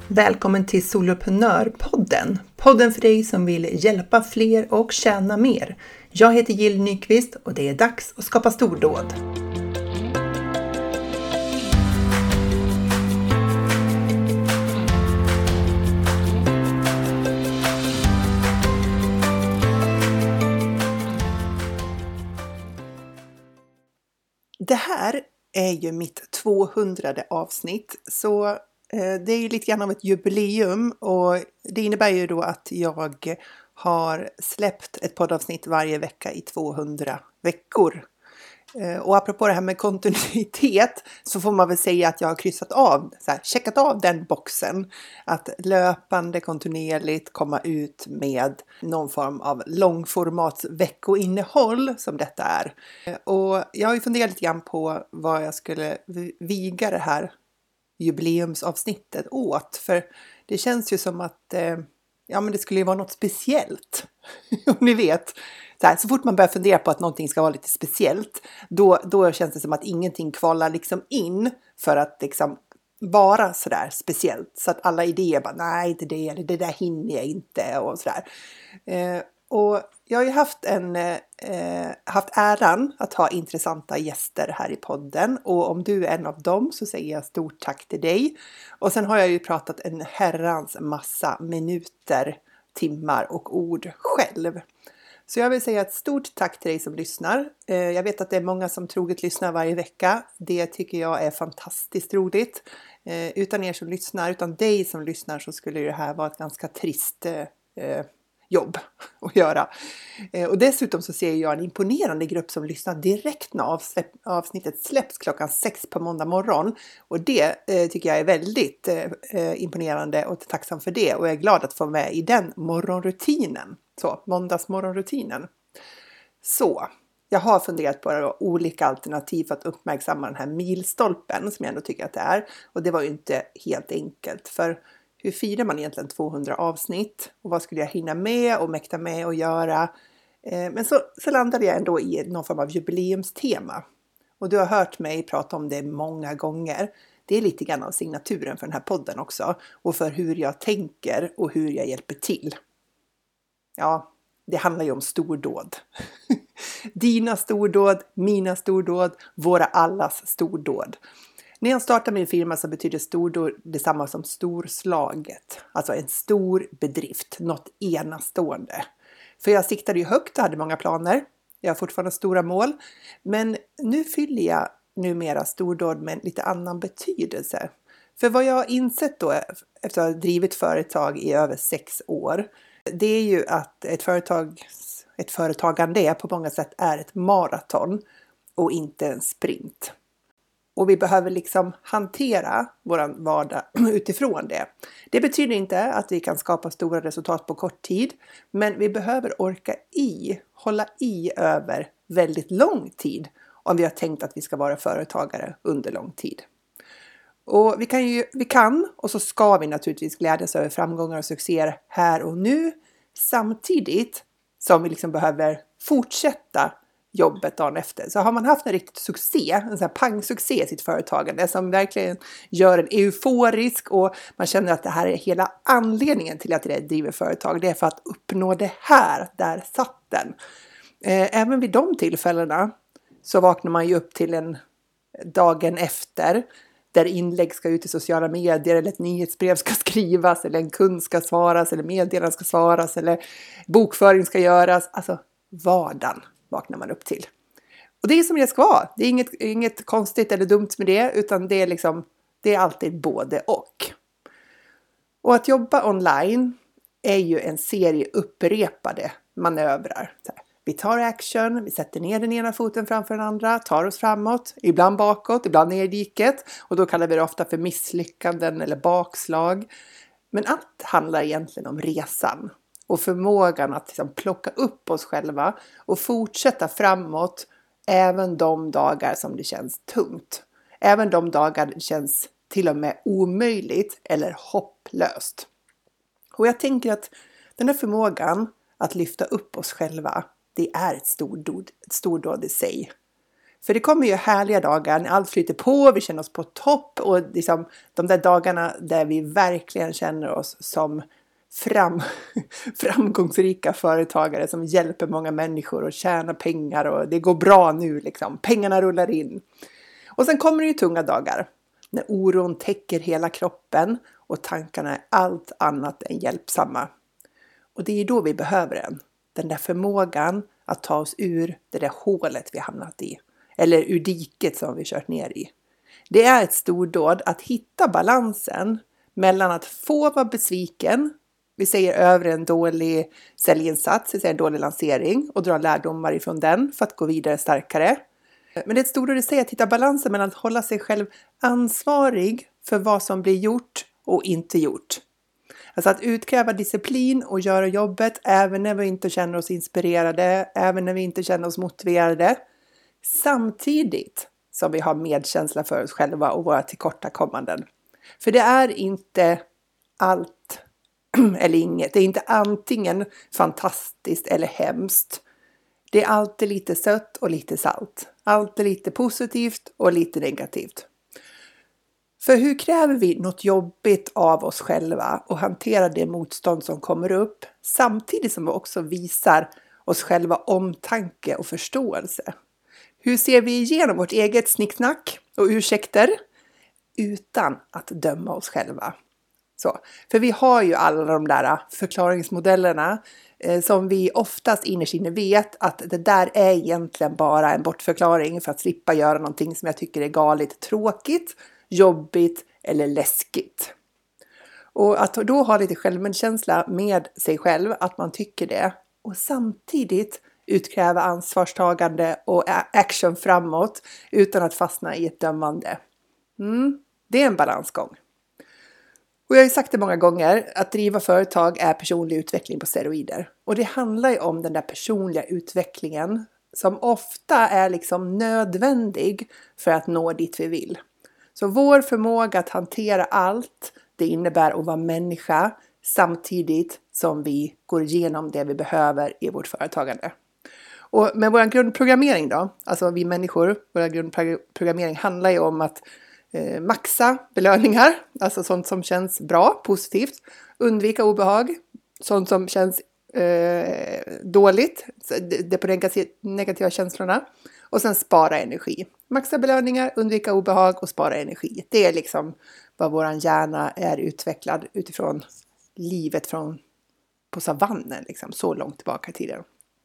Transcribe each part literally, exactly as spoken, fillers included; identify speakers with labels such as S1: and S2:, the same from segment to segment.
S1: Välkommen till Soloprenörpodden. Podden för dig som vill hjälpa fler och tjäna mer. Jag heter Jill Nyqvist och det är dags att skapa stordåd. Det här är ju mitt tvåhundrade avsnitt, så det är ju lite grann av ett jubileum och det innebär ju då att jag har släppt ett poddavsnitt varje vecka i tvåhundra veckor. Och apropå det här med kontinuitet så får man väl säga att jag har kryssat av, så här, checkat av den boxen. Att löpande kontinuerligt komma ut med någon form av långformats veckoinnehåll som detta är. Och jag har ju funderat lite grann på vad jag skulle viga det här jubileumsavsnittet åt. För det känns ju som att eh, ja, men det skulle ju vara något speciellt. Om ni vet. Så, här, så fort man börjar fundera på att någonting ska vara lite speciellt. Då, då känns det som att ingenting kvalar liksom in för att liksom vara sådär speciellt. Så att alla idéer bara, nej inte det, eller det där hinner jag inte och sådär. Eh, och jag har ju haft, en, eh, haft äran att ha intressanta gäster här i podden. Och om du är en av dem så säger jag stort tack till dig. Och sen har jag ju pratat en herrans massa minuter, timmar och ord själv. Så jag vill säga ett stort tack till dig som lyssnar. Eh, jag vet att det är många som troget lyssnar varje vecka. Det tycker jag är fantastiskt roligt. Eh, utan er som lyssnar, utan dig som lyssnar så skulle det här vara ett ganska trist eh, jobb att göra. Eh, och dessutom så ser jag en imponerande grupp som lyssnar direkt när avsläpp, avsnittet släpps klockan sex på måndag morgon. Och det eh, tycker jag är väldigt eh, imponerande och tacksam för det. Och jag är glad att få med i den morgonrutinen. Så, måndagsmorgonrutinen. Så, jag har funderat på olika alternativ för att uppmärksamma den här milstolpen som jag ändå tycker att det är. Och det var ju inte helt enkelt. För hur firar man egentligen tvåhundra avsnitt? Och vad skulle jag hinna med och mäkta med och göra? Eh, men så, så landade jag ändå i någon form av jubileumstema. Och du har hört mig prata om det många gånger. Det är lite grann av signaturen för den här podden också. Och för hur jag tänker och hur jag hjälper till. Ja, det handlar ju om stordåd. Dina stordåd, mina stordåd, våra allas stordåd. När jag startade min firma så betyder stordåd detsamma som storslaget. Alltså en stor bedrift, något enastående. För jag siktade ju högt och hade många planer. Jag har fortfarande stora mål. Men nu fyller jag numera stordåd med en lite annan betydelse. För vad jag har insett då efter att ha drivit företag i över sex år. Det är ju att ett, företag, ett företagande på många sätt är ett maraton och inte en sprint. Och vi behöver liksom hantera vår vardag utifrån det. Det betyder inte att vi kan skapa stora resultat på kort tid. Men vi behöver orka i, hålla i över väldigt lång tid. Om vi har tänkt att vi ska vara företagare under lång tid. Och vi kan, ju, vi kan och så ska vi naturligtvis glädjas över framgångar och succéer här och nu. Samtidigt som vi liksom behöver fortsätta jobbet dagen efter. Så har man haft en riktig succé, en sån här pangsuccé i sitt företagande som verkligen gör en euforisk och man känner att det här är hela anledningen till att det driver företag. Det är för att uppnå det här, där satt den. Även vid de tillfällena så vaknar man ju upp till en dagen efter där inlägg ska ut i sociala medier eller ett nyhetsbrev ska skrivas eller en kund ska svaras eller meddelanden ska svaras eller bokföring ska göras. Alltså vardagen vaknar man upp till. Och det är som det ska vara. Det är inget, inget konstigt eller dumt med det utan det är liksom, det är alltid både och. Och att jobba online är ju en serie upprepade manövrar. Så här. Vi tar action, vi sätter ner den ena foten framför den andra, tar oss framåt, ibland bakåt, ibland ner i diket. Och då kallar vi det ofta för misslyckanden eller bakslag. Men allt handlar egentligen om resan och förmågan att liksom plocka upp oss själva och fortsätta framåt även de dagar som det känns tungt. Även de dagar det känns till och med omöjligt eller hopplöst. Och jag tänker att den här förmågan att lyfta upp oss själva, det är ett stordåd, ett stordåd i sig. För det kommer ju härliga dagar när allt flyter på, vi känner oss på topp och liksom de där dagarna där vi verkligen känner oss som fram, framgångsrika företagare som hjälper många människor och tjänar pengar och det går bra nu liksom. Pengarna rullar in. Och sen kommer det ju tunga dagar när oron täcker hela kroppen och tankarna är allt annat än hjälpsamma. Och det är då vi behöver den. Den där förmågan att ta oss ur det där hålet vi hamnat i. Eller ur diket som vi kört ner i. Det är ett stordåd att hitta balansen mellan att få vara besviken. Vi säger över en dålig säljinsats, vi säger en dålig lansering och dra lärdomar ifrån den för att gå vidare starkare. Men det är ett stordåd att säga att hitta balansen mellan att hålla sig själv ansvarig för vad som blir gjort och inte gjort. Alltså att utkräva disciplin och göra jobbet även när vi inte känner oss inspirerade, även när vi inte känner oss motiverade. Samtidigt som vi har medkänsla för oss själva och våra tillkortakommanden. För det är inte allt eller inget. Det är inte antingen fantastiskt eller hemskt. Det är alltid lite sött och lite salt. Alltid lite positivt och lite negativt. För hur kräver vi något jobbigt av oss själva och hanterar det motstånd som kommer upp samtidigt som vi också visar oss själva omtanke och förståelse? Hur ser vi igenom vårt eget snicksnack och ursäkter utan att döma oss själva? Så, för vi har ju alla de där förklaringsmodellerna eh, som vi oftast innerst inne vet att det där är egentligen bara en bortförklaring för att slippa göra någonting som jag tycker är galet tråkigt, jobbigt eller läskigt. Och att då ha lite självmedkänsla med sig själv, att man tycker det och samtidigt utkräva ansvarstagande och action framåt utan att fastna i ett dömande. Mm, det är en balansgång. Och jag har ju sagt det många gånger, att driva företag är personlig utveckling på steroider. Och det handlar ju om den där personliga utvecklingen som ofta är liksom nödvändig för att nå dit vi vill. Så vår förmåga att hantera allt, det innebär att vara människa samtidigt som vi går igenom det vi behöver i vårt företagande. Och med vår grundprogrammering då, alltså vi människor, vår grundprogrammering handlar ju om att eh, maxa belöningar, alltså sånt som känns bra, positivt, undvika obehag, sånt som känns eh, dåligt, det på negativa, negativa känslorna, och sen spara energi. Maxa belöningar, undvika obehag och spara energi. Det är liksom vad våran hjärna är utvecklad utifrån livet från på savannen, liksom, så långt tillbaka i tiden.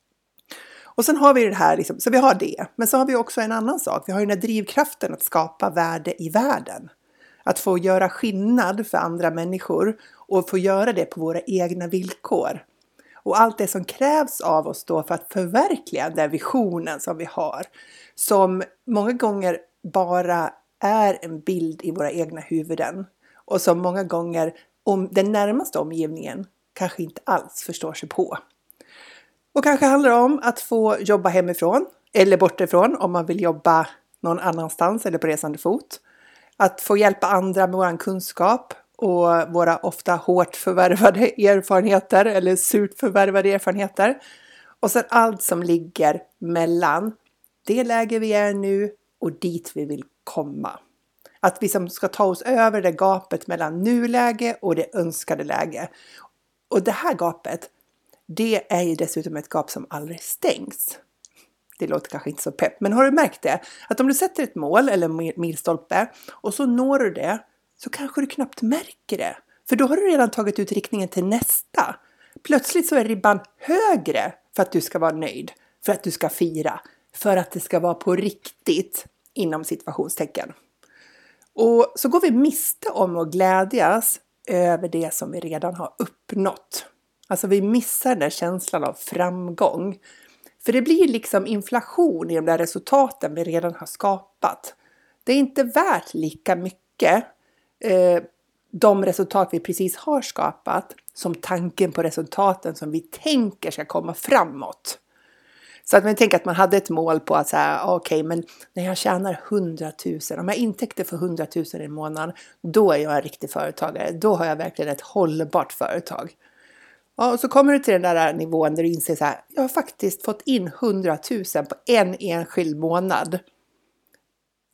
S1: Och sen har vi det här, liksom, så vi har det. Men så har vi också en annan sak. Vi har ju den här drivkraften att skapa värde i världen. Att få göra skillnad för andra människor och få göra det på våra egna villkor. Och allt det som krävs av oss då för att förverkliga den visionen som vi har. Som många gånger bara är en bild i våra egna huvuden. Och som många gånger om den närmaste omgivningen kanske inte alls förstår sig på. Och kanske handlar det om att få jobba hemifrån eller bortifrån om man vill jobba någon annanstans eller på resande fot. Att få hjälpa andra med vår kunskap och våra ofta hårt förvärvade erfarenheter eller surt förvärvade erfarenheter. Och sen allt som ligger mellan det läge vi är nu och dit vi vill komma. Att vi som ska ta oss över det gapet mellan nuläge och det önskade läge. Och det här gapet, det är ju dessutom ett gap som aldrig stängs. Det låter kanske inte så pepp, men har du märkt det? Att om du sätter ett mål eller en milstolpe och så når du det, så kanske du knappt märker det. För då har du redan tagit ut riktningen till nästa. Plötsligt så är ribban högre för att du ska vara nöjd, för att du ska fira, för att det ska vara på riktigt inom situationstecken. Och så går vi miste om att glädjas över det som vi redan har uppnått. Alltså vi missar den känslan av framgång. För det blir liksom inflation i de där resultaten vi redan har skapat. Det är inte värt lika mycket eh, de resultat vi precis har skapat som tanken på resultaten som vi tänker ska komma framåt. Så att man tänker att man hade ett mål på att säga, okej, okay, men när jag tjänar hundratusen, om jag intäkter för hundratusen i månaden, då är jag en riktig företagare. Då har jag verkligen ett hållbart företag. Ja, och så kommer du till den där nivån där du inser så här, jag har faktiskt fått in hundratusen på en enskild månad.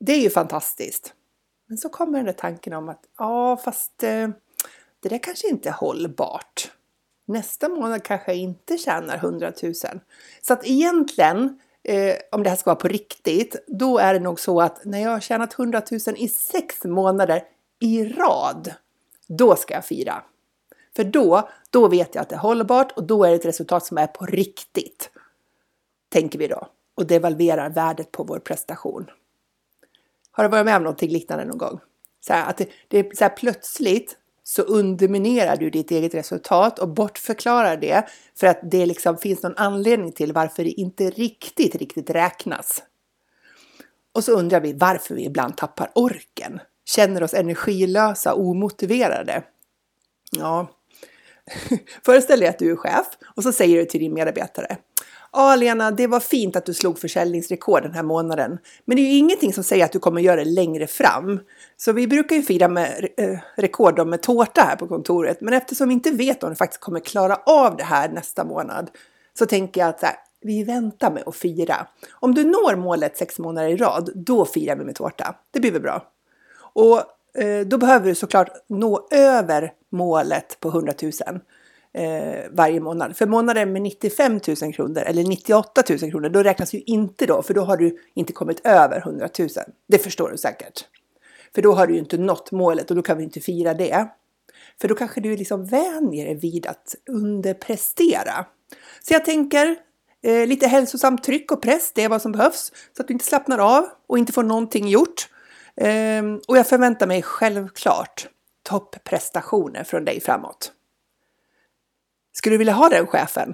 S1: det är ju fantastiskt. Men så kommer den där tanken om att ja, fast eh, det där kanske inte är hållbart. Nästa månad kanske jag inte tjänar hundratusen. Så att egentligen, eh, om det här ska vara på riktigt, då är det nog så att när jag har tjänat hundratusen i sex månader i rad, då ska jag fira. För då, då vet jag att det är hållbart och då är det ett resultat som är på riktigt. Tänker vi då. Och devalverar värdet på vår prestation. Har du varit med om någonting liknande någon gång? Så här, att det, det är så här plötsligt så underminerar du ditt eget resultat och bortförklarar det för att det liksom finns någon anledning till varför det inte riktigt, riktigt räknas. Och så undrar vi varför vi ibland tappar orken. Känner oss energilösa och omotiverade. Ja, föreställ dig att du är chef och så säger du till din medarbetare. Ja, Lena, det var fint att du slog försäljningsrekord den här månaden. Men det är ju ingenting som säger att du kommer göra det längre fram. Så vi brukar ju fira med eh, rekord med tårta här på kontoret. Men eftersom vi inte vet om du faktiskt kommer klara av det här nästa månad. Så tänker jag att så här, vi väntar med att fira. Om du når målet sex månader i rad, då firar vi med tårta. Det blir väl bra. Och eh, då behöver du såklart nå över målet på hundratusen. Eh, varje månad. För månader med nittiofem tusen kronor eller nittioåtta tusen kronor, då räknas ju inte då, för då har du inte kommit över hundratusen. Det förstår du säkert. För då har du ju inte nått målet och då kan vi inte fira det. För då kanske du liksom vänjer dig vid att underprestera. Så jag tänker eh, lite hälsosamt tryck och press, det är vad som behövs. Så att du inte slappnar av och inte får någonting gjort. Eh, och jag förväntar mig självklart topprestationer från dig framåt. Skulle du vilja ha den chefen?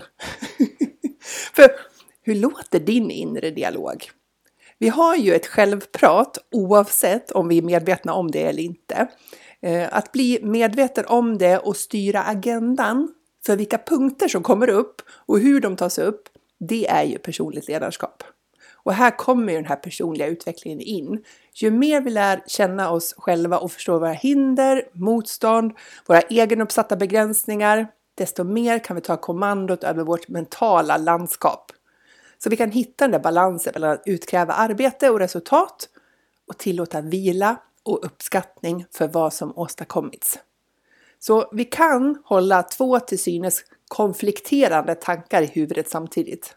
S1: För hur låter din inre dialog? Vi har ju ett självprat oavsett om vi är medvetna om det eller inte. Att bli medveten om det och styra agendan för vilka punkter som kommer upp och hur de tas upp, det är ju personligt ledarskap. Och här kommer ju den här personliga utvecklingen in. Ju mer vi lär känna oss själva och förstå våra hinder, motstånd, våra egenuppsatta begränsningar, desto mer kan vi ta kommandot över vårt mentala landskap. Så vi kan hitta den där balansen mellan att utkräva arbete och resultat och tillåta vila och uppskattning för vad som åstadkommits. Så vi kan hålla två till synes konflikterande tankar i huvudet samtidigt.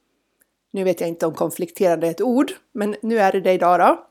S1: Nu vet jag inte om konflikterande är ett ord, men nu är det det idag då.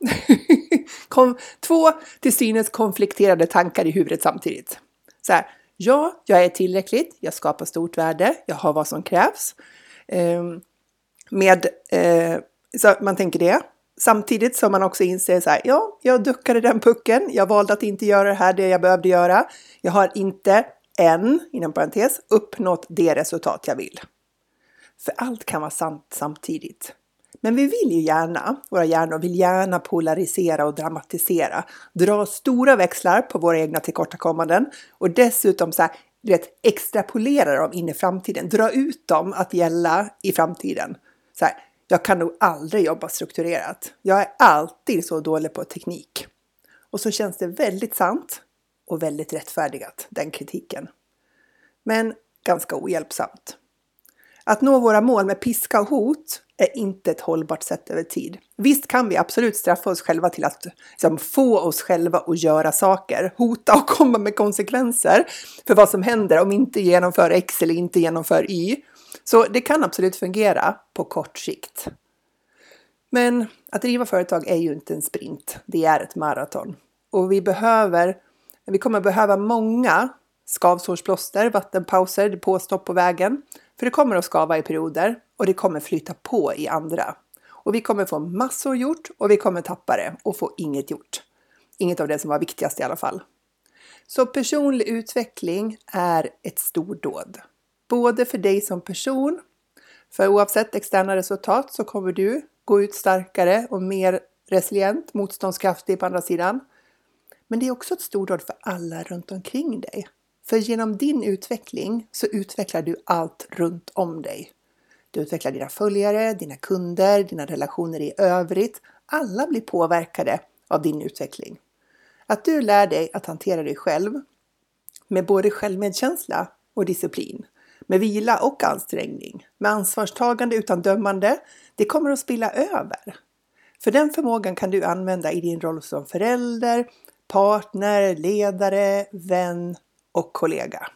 S1: Kom, två till synes konflikterande tankar i huvudet samtidigt. Så här. Ja, jag är tillräckligt, jag skapar stort värde, jag har vad som krävs. Eh, med, eh, så man tänker det. Samtidigt som man också inser så här, ja, jag duckade den pucken, jag valde att inte göra det här, det jag behövde göra. Jag har inte än, inom parentes, uppnått det resultat jag vill. För allt kan vara sant samtidigt. Men vi vill ju gärna, våra hjärnor vill gärna polarisera och dramatisera. Dra stora växlar på våra egna tillkortakommanden. Och dessutom så här, du vet, extrapolera dem in i framtiden. Dra ut dem att gälla i framtiden. Så här, jag kan nog aldrig jobba strukturerat. Jag är alltid så dålig på teknik. Och så känns det väldigt sant och väldigt rättfärdigat, den kritiken. Men ganska ohjälpsamt. Att nå våra mål med piska och hot är inte ett hållbart sätt över tid. Visst kan vi absolut straffa oss själva till att liksom, få oss själva att göra saker. Hota och komma med konsekvenser för vad som händer om vi inte genomför X eller inte genomför Y. Så det kan absolut fungera på kort sikt. Men att driva företag är ju inte en sprint. Det är ett maraton. Och vi behöver, vi kommer behöva många skavsårsplåster, vattenpauser, depåstopp på vägen. För det kommer att skava i perioder och det kommer flyta på i andra. Och vi kommer få massor gjort och vi kommer tappa det och få inget gjort. Inget av det som var viktigast i alla fall. Så personlig utveckling är ett stordåd. Både för dig som person, för oavsett externa resultat så kommer du gå ut starkare och mer resilient, motståndskraftig på andra sidan. Men det är också ett stordåd för alla runt omkring dig. För genom din utveckling så utvecklar du allt runt om dig. Du utvecklar dina följare, dina kunder, dina relationer i övrigt. Alla blir påverkade av din utveckling. Att du lär dig att hantera dig själv med både självmedkänsla och disciplin. Med vila och ansträngning. Med ansvarstagande utan dömande. Det kommer att spilla över. För den förmågan kan du använda i din roll som förälder, partner, ledare, vän och kollega.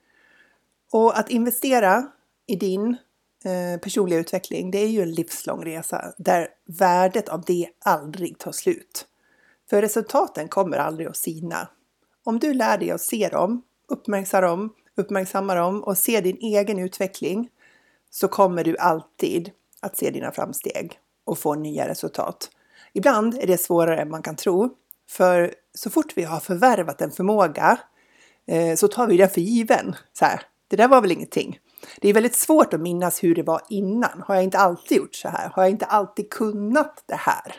S1: Och att investera i din eh, personliga utveckling, det är ju en livslång resa där värdet av det aldrig tar slut. För resultaten kommer aldrig att sina. Om du lär dig att se dem, uppmärksamma dem, uppmärksamma dem och se din egen utveckling, så kommer du alltid att se dina framsteg och få nya resultat. Ibland är det svårare än man kan tro, för så fort vi har förvärvat en förmåga eh, så tar vi den för given. Så här, det där var väl ingenting. Det är väldigt svårt att minnas hur det var innan. Har jag inte alltid gjort så här? Har jag inte alltid kunnat det här?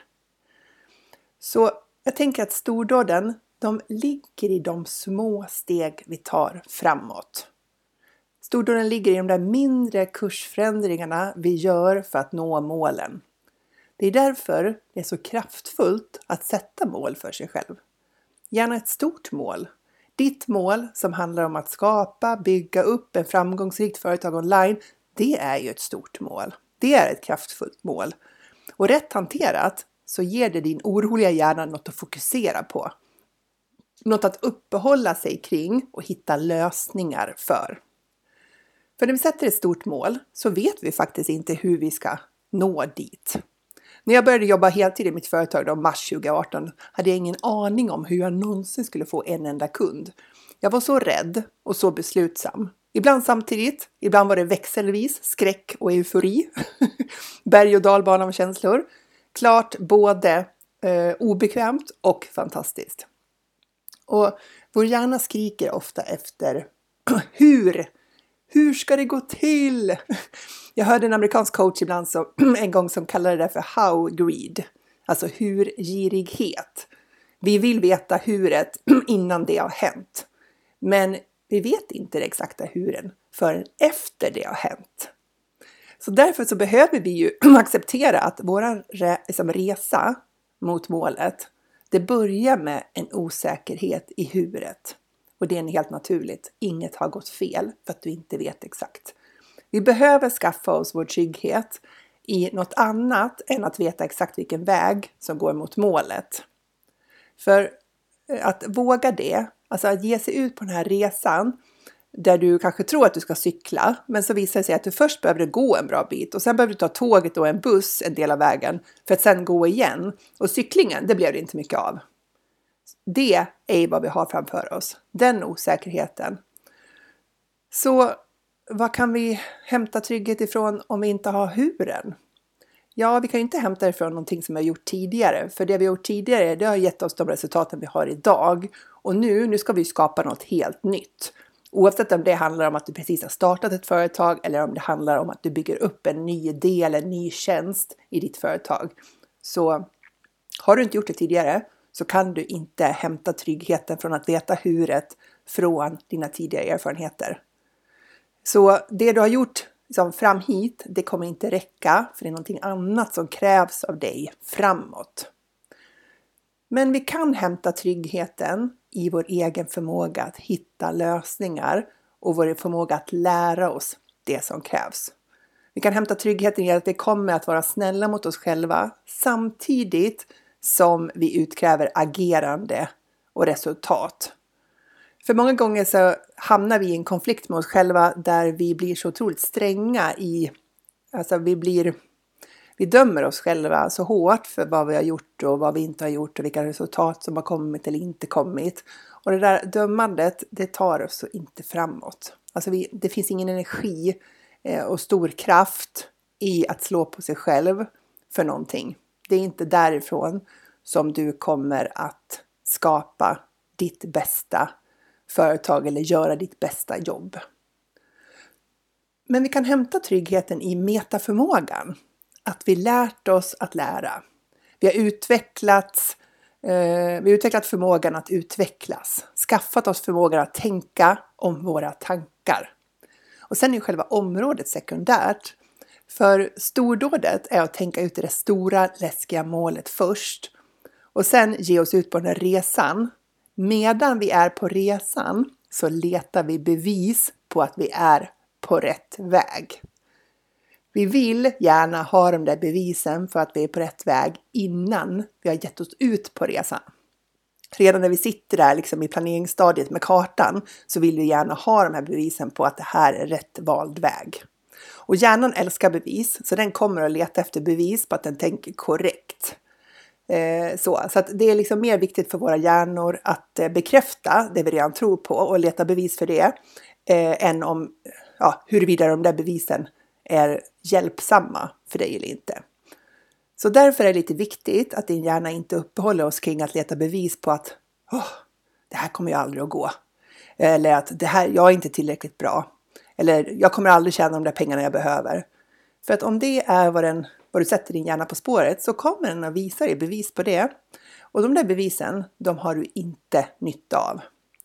S1: Så jag tänker att stordåden, de ligger i de små steg vi tar framåt. Stordåden ligger i de där mindre kursförändringarna vi gör för att nå målen. Det är därför det är så kraftfullt att sätta mål för sig själv. Gärna ett stort mål. Ditt mål som handlar om att skapa, bygga upp en framgångsrikt företag online, det är ju ett stort mål. Det är ett kraftfullt mål. Och rätt hanterat så ger det din oroliga hjärna något att fokusera på. Något att uppehålla sig kring och hitta lösningar för. För när vi sätter ett stort mål så vet vi faktiskt inte hur vi ska nå dit. När jag började jobba heltid i mitt företag då, mars tjugo arton, hade jag ingen aning om hur jag någonsin skulle få en enda kund. Jag var så rädd och så beslutsam. Ibland samtidigt, ibland var det växelvis skräck och eufori. Berg- och dalbana av känslor. Klart både eh, obekvämt och fantastiskt. Och vår hjärna skriker ofta efter hur? Hur ska det gå till? Jag hörde en amerikansk coach ibland som, en gång som kallade det för how greed. Alltså hur girighet. Vi vill veta huret innan det har hänt. Men vi vet inte det exakta huren förrän efter det har hänt. Så därför så behöver vi ju acceptera att vår liksom, resa mot målet, det börjar med en osäkerhet i huret. Och det är helt naturligt. Inget har gått fel för att du inte vet exakt. Vi behöver skaffa oss vår trygghet i något annat än att veta exakt vilken väg som går mot målet. För att våga det, alltså att ge sig ut på den här resan där du kanske tror att du ska cykla, men så visar det sig att du först behöver gå en bra bit och sen behöver du ta tåget och en buss en del av vägen för att sen gå igen. Och cyklingen, det blev det inte mycket av. Det är vad vi har framför oss. Den osäkerheten. Så vad kan vi hämta trygghet ifrån om vi inte har huren? Ja, vi kan ju inte hämta det ifrån någonting som vi har gjort tidigare. För det vi har gjort tidigare, det har gett oss de resultaten vi har idag. Och nu, nu ska vi skapa något helt nytt. Oavsett om det handlar om att du precis har startat ett företag eller om det handlar om att du bygger upp en ny del, en ny tjänst i ditt företag. Så har du inte gjort det tidigare så kan du inte hämta tryggheten från att veta huret från dina tidigare erfarenheter. Så det du har gjort liksom fram hit, det kommer inte räcka för det är någonting annat som krävs av dig framåt. Men vi kan hämta tryggheten i vår egen förmåga att hitta lösningar och vår förmåga att lära oss det som krävs. Vi kan hämta tryggheten i att det kommer att vara snälla mot oss själva samtidigt som vi utkräver agerande och resultat. För många gånger så hamnar vi i en konflikt med oss själva där vi blir så otroligt stränga i, alltså vi blir, vi dömer oss själva så hårt för vad vi har gjort och vad vi inte har gjort och vilka resultat som har kommit eller inte kommit. Och det där dömandet, det tar oss inte framåt. Alltså vi, det finns ingen energi eh, och stor kraft i att slå på sig själv för någonting. Det är inte därifrån som du kommer att skapa ditt bästa företag eller göra ditt bästa jobb. Men vi kan hämta tryggheten i metaförmågan. Att vi lärt oss att lära. Vi har utvecklats, eh, vi har utvecklat förmågan att utvecklas. Skaffat oss förmågan att tänka om våra tankar. Och sen är själva området sekundärt. För stordådet är att tänka ut det stora läskiga målet först. Och sen ge oss ut på den här resan. Medan vi är på resan så letar vi bevis på att vi är på rätt väg. Vi vill gärna ha de där bevisen för att vi är på rätt väg innan vi har gett oss ut på resan. Redan när vi sitter där liksom i planeringsstadiet med kartan så vill vi gärna ha de här bevisen på att det här är rätt vald väg. Och hjärnan älskar bevis, så den kommer att leta efter bevis på att den tänker korrekt. Eh, så så att det är liksom mer viktigt för våra hjärnor att eh, bekräfta det vi redan tror på och leta bevis för det. Eh, än om ja, huruvida de där bevisen är hjälpsamma för dig eller inte. Så därför är det lite viktigt att din hjärna inte uppehåller oss kring att leta bevis på att oh, det här kommer jag aldrig att gå. Eller att det här, jag är inte tillräckligt bra. Eller jag kommer aldrig tjäna de där pengarna jag behöver. För att om det är vad, den, vad du sätter din hjärna på spåret så kommer den att visa dig bevis på det. Och de där bevisen, de har du inte nytta av.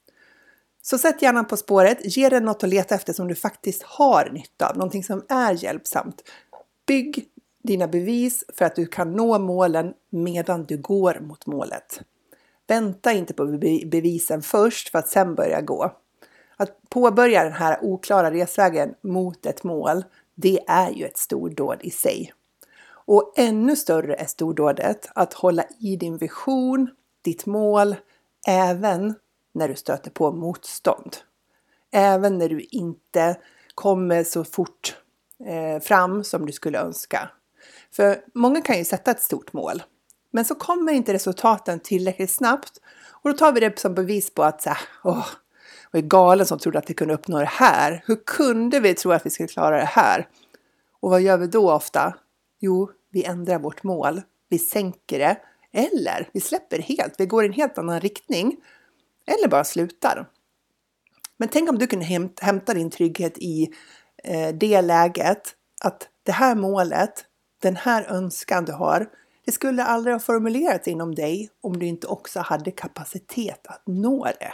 S1: Så sätt hjärnan på spåret, ge den något att leta efter som du faktiskt har nytta av. Någonting som är hjälpsamt. Bygg dina bevis för att du kan nå målen medan du går mot målet. Vänta inte på bevisen först för att sen börja gå. Att påbörja den här oklara resvägen mot ett mål, det är ju ett stordåd i sig. Och ännu större är stordådet att hålla i din vision, ditt mål, även när du stöter på motstånd. Även när du inte kommer så fort eh, fram som du skulle önska. För många kan ju sätta ett stort mål. Men så kommer inte resultaten tillräckligt snabbt. Och då tar vi det som bevis på att så här, åh, jag är galen som trodde att vi kunde uppnå det här. Hur kunde vi tro att vi skulle klara det här? Och vad gör vi då ofta? Jo, vi ändrar vårt mål. Vi sänker det. Eller vi släpper helt. Vi går i en helt annan riktning. Eller bara slutar. Men tänk om du kunde hämta din trygghet i eh, det läget. Att det här målet, den här önskan du har. Det skulle aldrig ha formulerats inom dig om du inte också hade kapacitet att nå det.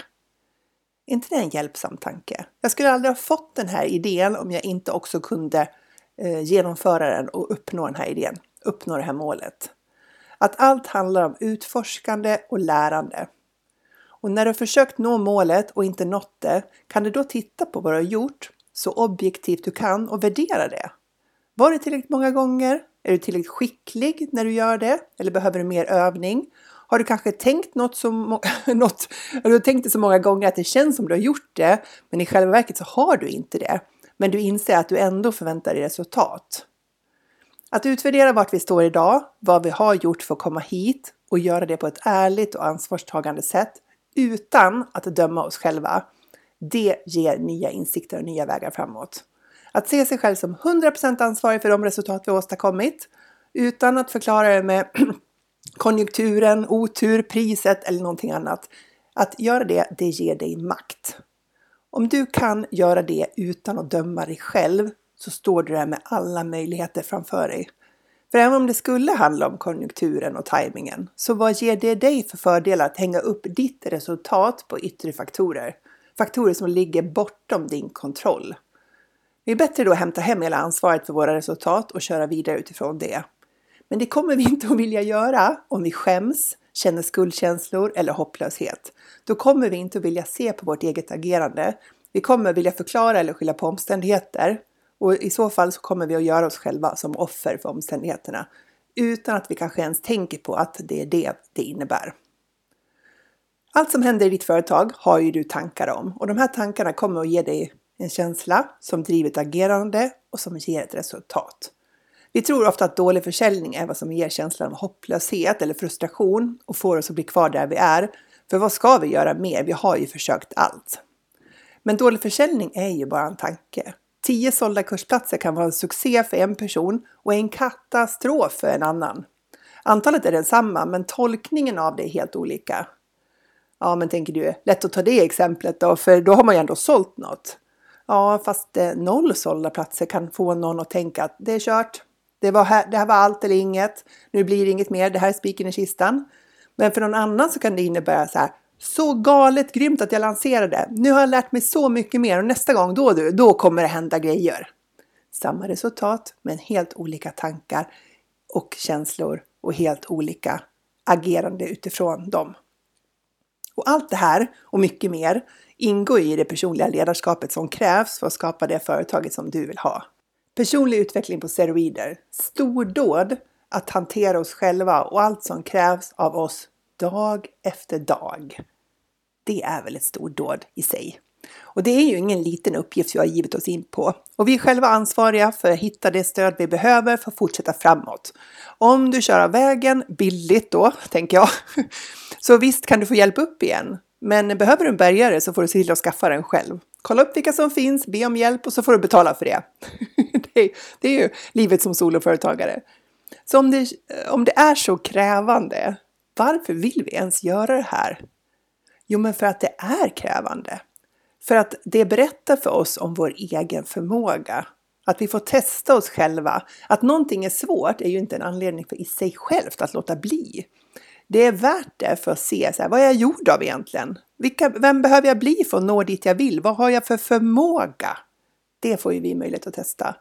S1: Är inte det en hjälpsam tanke? Jag skulle aldrig ha fått den här idén om jag inte också kunde eh, genomföra den och uppnå den här idén. Uppnå det här målet. Att allt handlar om utforskande och lärande. Och när du har försökt nå målet och inte nått det, kan du då titta på vad du har gjort så objektivt du kan och värdera det. Var det tillräckligt många gånger? Är du tillräckligt skicklig när du gör det? Eller behöver du mer övning? Har du kanske tänkt något som, något, du har tänkt det så många gånger att det känns som du har gjort det, men i själva verket så har du inte det. Men du inser att du ändå förväntar dig resultat. Att utvärdera vart vi står idag, vad vi har gjort för att komma hit och göra det på ett ärligt och ansvarstagande sätt utan att döma oss själva, det ger nya insikter och nya vägar framåt. Att se sig själv som hundra procent ansvarig för de resultat vi åstadkommit utan att förklara det med konjunkturen, otur, priset eller någonting annat. Att göra det, det ger dig makt. Om du kan göra det utan att döma dig själv så står du där med alla möjligheter framför dig. För även om det skulle handla om konjunkturen och tajmingen, så vad ger det dig för fördelar att hänga upp ditt resultat på yttre faktorer? Faktorer som ligger bortom din kontroll. Det är bättre då att hämta hem hela ansvaret för våra resultat och köra vidare utifrån det. Men det kommer vi inte att vilja göra om vi skäms, känner skuldkänslor eller hopplöshet. Då kommer vi inte att vilja se på vårt eget agerande. Vi kommer vilja förklara eller skylla på omständigheter. Och i så fall så kommer vi att göra oss själva som offer för omständigheterna. Utan att vi kanske ens tänker på att det är det det innebär. Allt som händer i ditt företag har ju du tankar om. Och de här tankarna kommer att ge dig en känsla som driver ett agerande och som ger ett resultat. Vi tror ofta att dålig försäljning är vad som ger känslan av hopplöshet eller frustration och får oss att bli kvar där vi är. För vad ska vi göra mer? Vi har ju försökt allt. Men dålig försäljning är ju bara en tanke. Tio sålda kursplatser kan vara en succé för en person och en katastrof för en annan. Antalet är densamma men tolkningen av det är helt olika. Ja, men tänker du, lätt att ta det exemplet då, för då har man ju ändå sålt något. Ja, fast eh, noll sålda platser kan få någon att tänka att det är kört. Det, var här, det här var allt eller inget. Nu blir det inget mer. Det här är spiken i kistan. Men för någon annan så kan det innebära så här. Så galet grymt att jag lanserade. Nu har jag lärt mig så mycket mer. Och nästa gång då du, då kommer det hända grejer. Samma resultat men helt olika tankar och känslor. Och helt olika agerande utifrån dem. Och allt det här och mycket mer ingår i det personliga ledarskapet som krävs för att skapa det företaget som du vill ha. Personlig utveckling på steroider. Stordåd att hantera oss själva och allt som krävs av oss dag efter dag. Det är väl ett stordåd i sig. Och det är ju ingen liten uppgift vi har givit oss in på. Och vi är själva ansvariga för att hitta det stöd vi behöver för att fortsätta framåt. Om du kör av vägen, billigt då, tänker jag, så visst kan du få hjälp upp igen. Men behöver du en bärgare så får du se till att skaffa den själv. Kolla upp vilka som finns, be om hjälp och så får du betala för det. det, är, det är ju livet som soloföretagare. Så om det, om det är så krävande, varför vill vi ens göra det här? Jo, men för att det är krävande. För att det berättar för oss om vår egen förmåga. Att vi får testa oss själva. Att någonting är svårt är ju inte en anledning för i sig självt att låta bli. Det är värt det för att se så här, vad är jag gjord av egentligen? Vilka, vem behöver jag bli för att nå dit jag vill? Vad har jag för förmåga? Det får ju vi möjlighet att testa.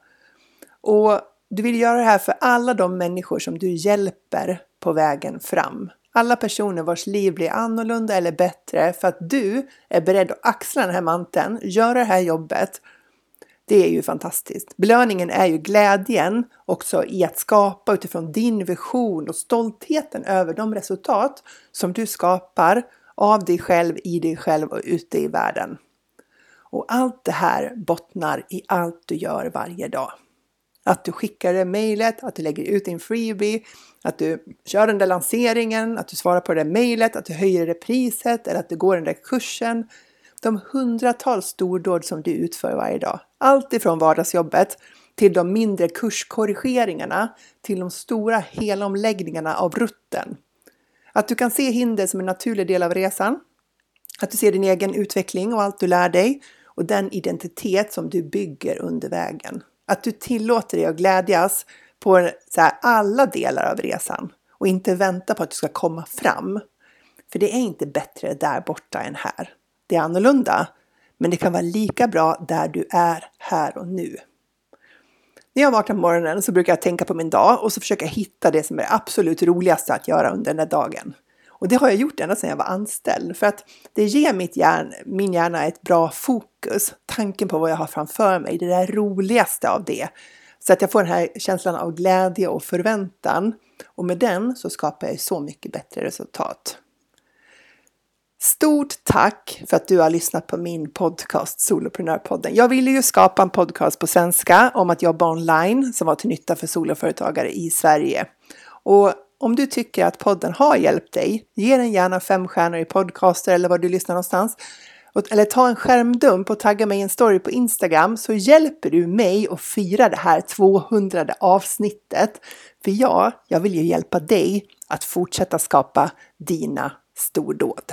S1: Och du vill göra det här för alla de människor som du hjälper på vägen fram. Alla personer vars liv blir annorlunda eller bättre för att du är beredd att axla den här manteln, göra det här jobbet. Det är ju fantastiskt. Belöningen är ju glädjen också i att skapa utifrån din vision och stoltheten över de resultat som du skapar av dig själv, i dig själv och ute i världen. Och allt det här bottnar i allt du gör varje dag. Att du skickar det mejlet, att du lägger ut din freebie, att du kör den där lanseringen, att du svarar på det där mejlet, att du höjer det priset eller att du går den där kursen. De hundratals stordåd som du utför varje dag. Allt ifrån vardagsjobbet till de mindre kurskorrigeringarna till de stora helomläggningarna av rutten. Att du kan se hinder som en naturlig del av resan. Att du ser din egen utveckling och allt du lär dig och den identitet som du bygger under vägen. Att du tillåter dig att glädjas på så här, alla delar av resan och inte vänta på att du ska komma fram. För det är inte bättre där borta än här. Det är annorlunda, men det kan vara lika bra där du är här och nu. När jag vaknar på morgonen så brukar jag tänka på min dag och så försöka hitta det som är det absolut roligaste att göra under den här dagen. Och det har jag gjort ända sedan jag var anställd. För att det ger mitt hjärn, min hjärna ett bra fokus. Tanken på vad jag har framför mig. Det där roligaste av det. Så att jag får den här känslan av glädje och förväntan. Och med den så skapar jag så mycket bättre resultat. Stort tack för att du har lyssnat på min podcast Soloprenörpodden. Jag ville ju skapa en podcast på svenska om att jobba online som var till nytta för soloföretagare i Sverige. Och om du tycker att podden har hjälpt dig, ge den gärna fem stjärnor i podcaster eller var du lyssnar någonstans. Eller ta en skärmdump och tagga mig en story på Instagram så hjälper du mig att fira det här tvåhundrade avsnittet. För jag, jag vill ju hjälpa dig att fortsätta skapa dina stordåd.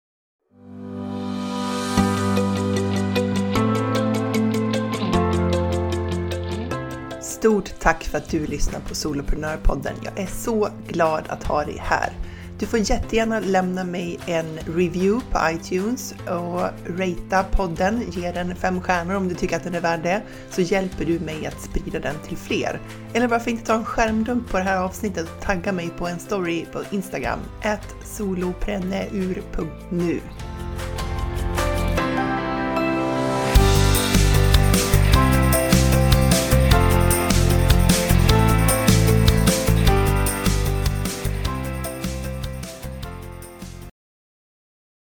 S1: Stort tack för att du lyssnar på Soloprenörpodden. Jag är så glad att ha dig här. Du får jättegärna lämna mig en review på iTunes och ratea podden. Ge den fem stjärnor om du tycker att den är värd det. Så hjälper du mig att sprida den till fler. Eller varför inte ta en skärmdump på det här avsnittet och tagga mig på en story på Instagram. at solopreneur punkt nu